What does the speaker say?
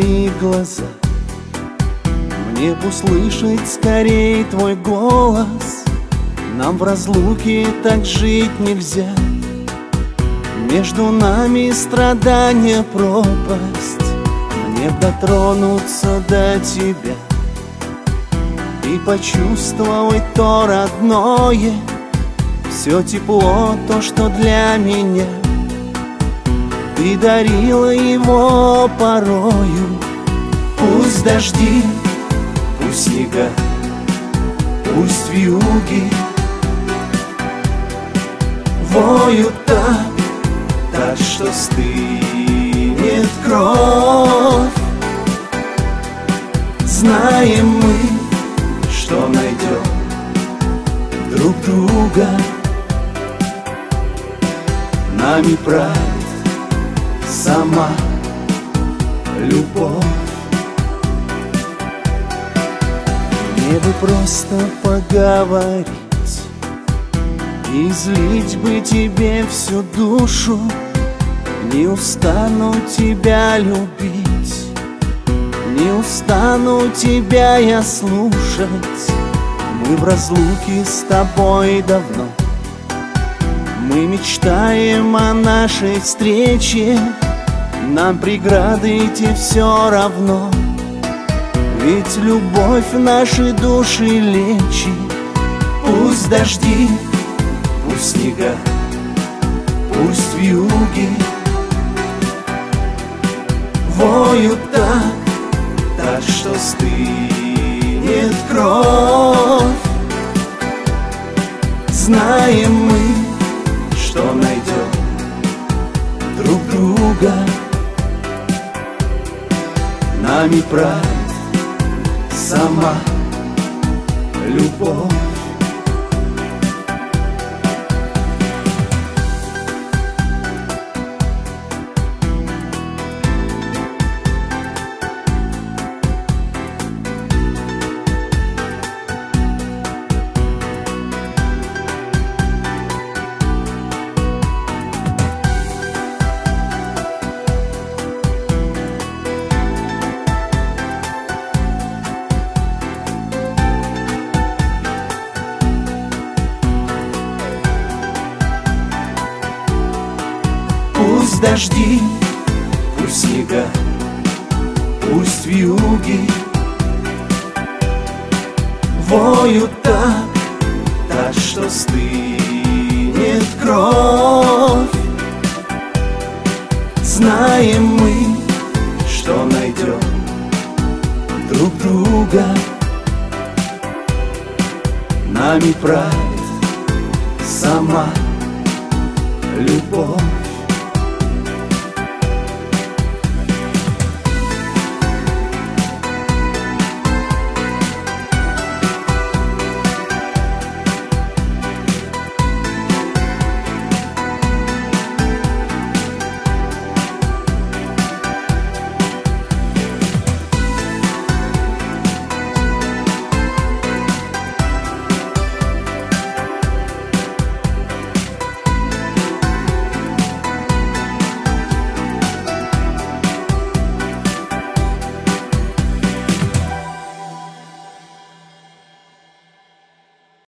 твои глаза, мне б услышать скорей твой голос. Нам в разлуке так жить нельзя, между нами страдания пропасть. Мне б дотронуться до тебя и почувствовать то родное, все тепло, то, что для меня. Ты дарила его порою. Пусть дожди, пусть снега, пусть вьюги воют так, что стынет кровь. Знаем мы, что найдем друг друга. Нами правит сама любовь. Мне бы просто поговорить, излить бы тебе всю душу. Не устану тебя любить, не устану тебя я слушать. Мы в разлуке с тобой давно, мы мечтаем о нашей встрече. Нам преграды эти все равно, ведь любовь наши души лечит. Пусть дожди, пусть снега, пусть вьюги воют так, что стынет кровь. Знаем мы, что найдем друг друга. Нами правит сама любовь. Пусть дожди, пусть снега, пусть вьюги воют так, что стынет кровь. Знаем мы, что найдем друг друга. Нами правит сама любовь.